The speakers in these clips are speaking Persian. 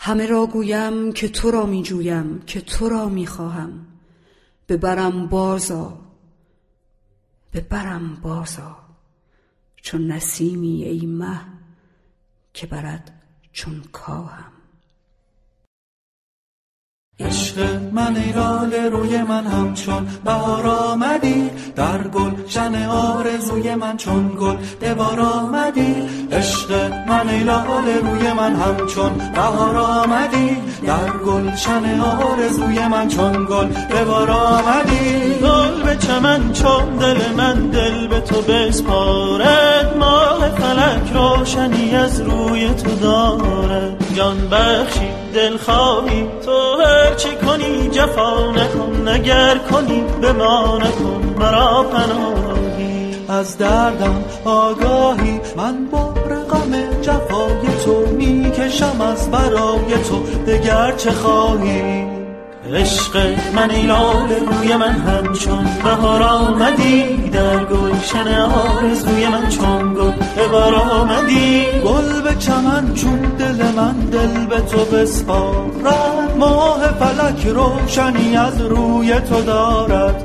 همه را گویم که تو را می جویم، که تو را می خواهم. ببرم بازا، ببرم بازا، چون نسیمی ای مه که برد چون کاهم. عشق من ای لاله روی من همچون بهار آمدی، در گلشن آرزوی من چون گل به بار آمدی. عشق من ای لاله روی من همچون بهار آمدی، در گلشن آرزوی من چون گل به بار آمدی. گل به چمن چون دل من دل به تو بسپارد، ماه فلک روشنی از روی تو دارد. جان بخشی دل خواهی تو هرچی کنی جفا نکن، اگر کنی به ما نکن مرا پناهی. از دردم آگاهی من بار غم جفای تو میکشم از برای تو، دگر چه خواهی. عشق من ای لاله روی من همچون بهار آمدی، در گلشن آرزوی من چون گل به بار آمدی. گل به چمن چون دل من دل به تو بسپارد، ماه فلک روشنی از روی تو دارد.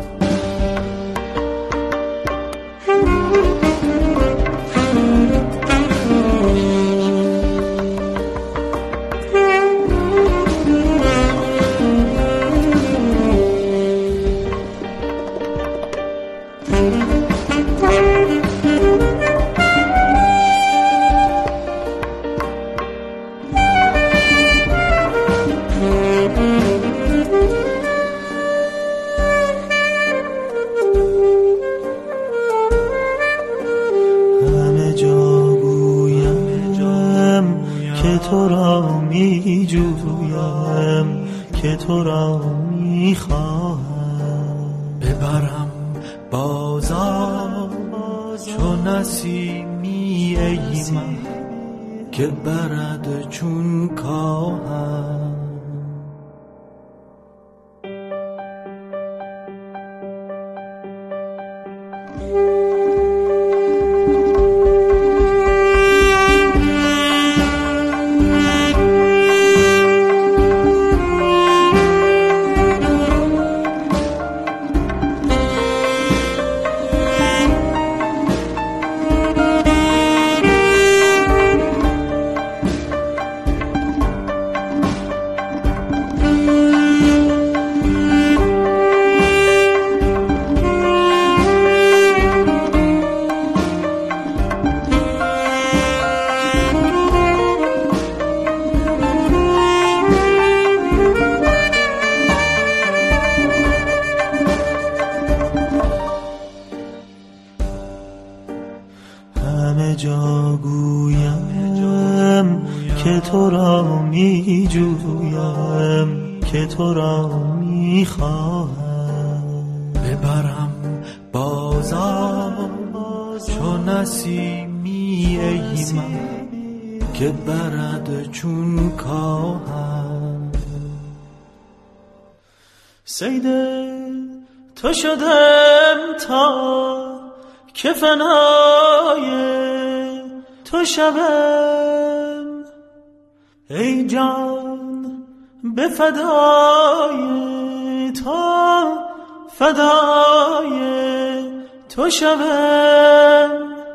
تو را می جویم، که تو را می خواهم. ببرم بازا چون نسیمی ای مه که برد چون کاهم. همه جا گویم که تو را می جویم، که تو را می خواهم. ببرم بازا چون نسیمی ای مه که برد چون کاهم. صید تو شدم تا که فنای تو شبم، ای جان به فدای تو فدای تو شبم.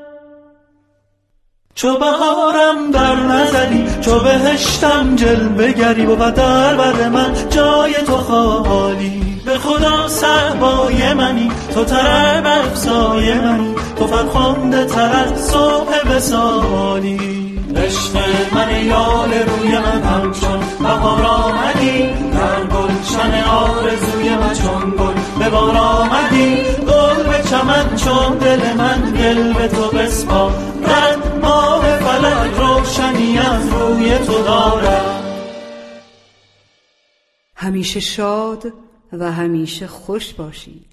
چو بهارم در نظری چو بهشتم جلوه گری، بود در بر من جای تو خالی. به خدا صحبای منی تو طرب افزای منی، تو فرخنده تر از صبح وصالی. عشق من ای لاله روی من همچون بهار آمدی، در گلشن آرزوی من چون گل به بار آمدی. گل به چمن چون دل من دل به تو بسپارد، ماه فلک روشنی از روی تو دارد. همیشه شاد و همیشه خوش باشید.